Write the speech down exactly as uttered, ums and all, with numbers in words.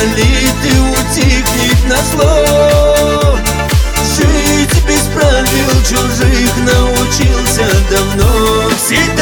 болит и утихнет назло. Жить без правил чужих научился давно. Всегда